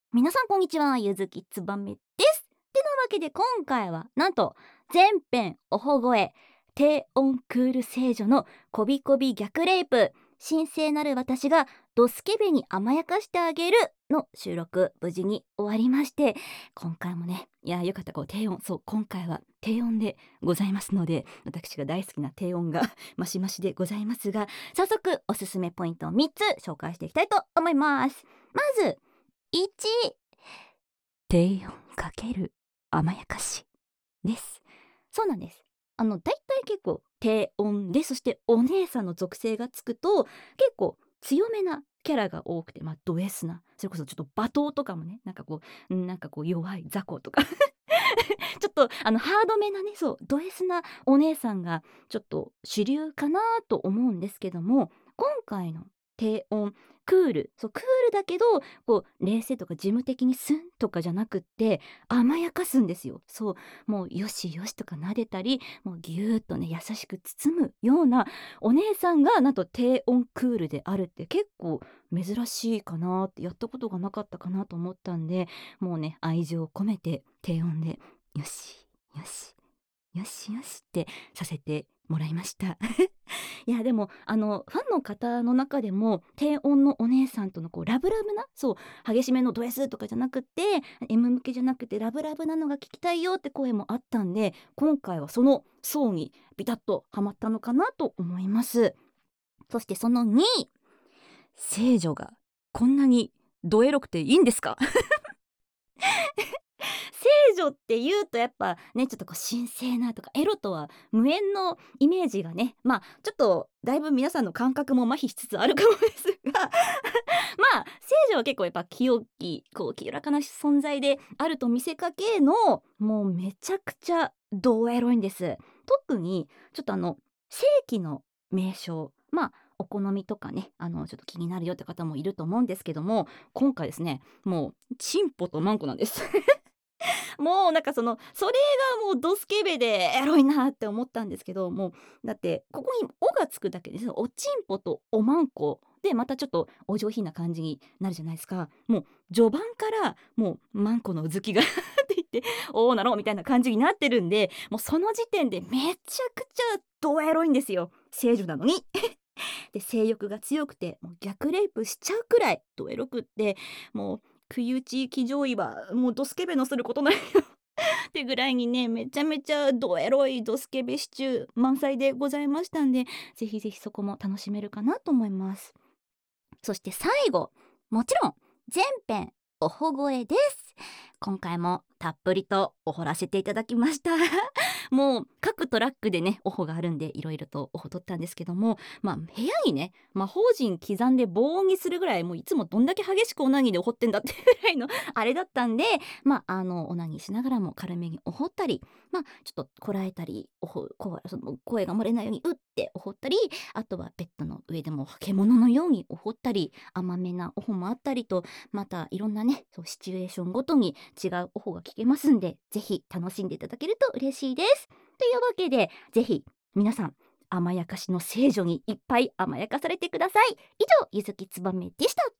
皆さんこんにちは、ゆずきつばめですてなわけで今回はなんと前編おほ声低音クール聖女のこびこび逆レイプ神聖なる私がドスケベに甘やかしてあげるの収録無事に終わりまして、今回もねよかった低音、そう今回は低音でございますので、私が大好きな低音がマシマシでございますが、早速おすすめポイントを3つ紹介していきたいと思います。まず1、低音かける甘やかしです。そうなんです。だいたい結構低音で、そしてお姉さんの属性がつくと結構強めなキャラが多くて、ド S な、それこそちょっと罵倒とかもね、弱い雑魚とかちょっとハードめなね、そうド S なお姉さんがちょっと主流かなと思うんですけども、今回の低音クール、そうクールだけど冷静とか事務的にスンとかじゃなくって甘やかすんですよ。そうもうよしよしとか撫でたり、もうギューッとね優しく包むようなお姉さんがなんと低音クールであるって結構珍しいかなって、やったことがなかったかなと思ったんで、もうね愛情を込めて低音でよしよしよしよしってさせてもらいましたいやでもファンの方の中でも低音のお姉さんとのラブラブな、そう激しめのド S とかじゃなくて M 向けじゃなくてラブラブなのが聞きたいよって声もあったんで、今回はその層にビタッとハマったのかなと思います。そしてその2位、聖女がこんなにドエロくていいんですか聖女っていうとやっぱね、ちょっと神聖なとかエロとは無縁のイメージがね、ちょっとだいぶ皆さんの感覚も麻痺しつつあるかもですが聖女は結構やっぱ清き清らかな存在であると見せかけの、もうめちゃくちゃドエロいんです。特にちょっと正規の名称、お好みとかね、ちょっと気になるよって方もいると思うんですけども、今回ですね、もうチンポとマンコなんですもうそれがもうドスケベでエロいなって思ったんですけど、もうだってここに「お」がつくだけでおちんぽとおまんこでまたちょっとお上品な感じになるじゃないですか。もう序盤からもうマンコのうずきがって言って「おーなの」みたいな感じになってるんで、もうその時点でめちゃくちゃドエロいんですよ、聖女なのにで性欲が強くてもう逆レイプしちゃうくらいドエロくって、もう不意打ち騎乗位はもうドスケベのすることないよってぐらいにね、めちゃめちゃドエロいドスケベシチュー満載でございましたんで、ぜひぜひそこも楽しめるかなと思います。そして最後、もちろん前編おほ声です。今回もたっぷりとおほらせていただきましたもう各トラックでねおほがあるんでいろいろとおほ取ったんですけども、部屋にね魔法陣刻んで防音にするぐらい、もういつもどんだけ激しくオナニーでおほってんだっていうぐらいのあれだったんで、オナニーしながらも軽めにおほったり、ちょっとこらえたり、その声が漏れないようにうっておほったり、あとはベッドの上でも獣のようにおほったり、甘めなおほもあったりと、またいろんなねそうシチュエーションごとに違うおほが聞けますんで、ぜひ楽しんでいただけると嬉しいです。というわけでぜひ皆さん甘やかしの聖女にいっぱい甘やかされてください。以上、ゆずきつばめでした。